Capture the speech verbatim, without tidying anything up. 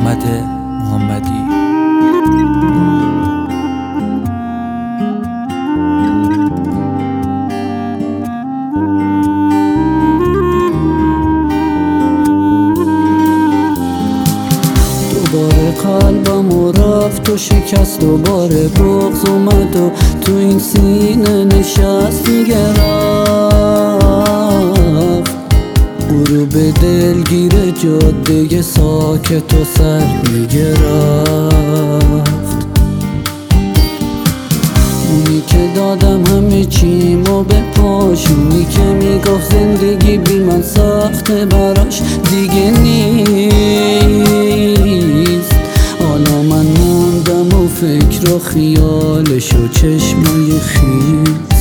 محمد محمدی. دوباره قلبم رفت و شکست، دوباره بغض اومد و تو این سینه نشست. میگه رفت برو به دلگیر جاده ساکت و سرد. میگه رفت اونی که دادم همه چیمو به پاش، اونی که میگفت زندگی بی من سخته براش دیگه نیست. حالا من موندم و فکر و خیالش و چشمای خیل.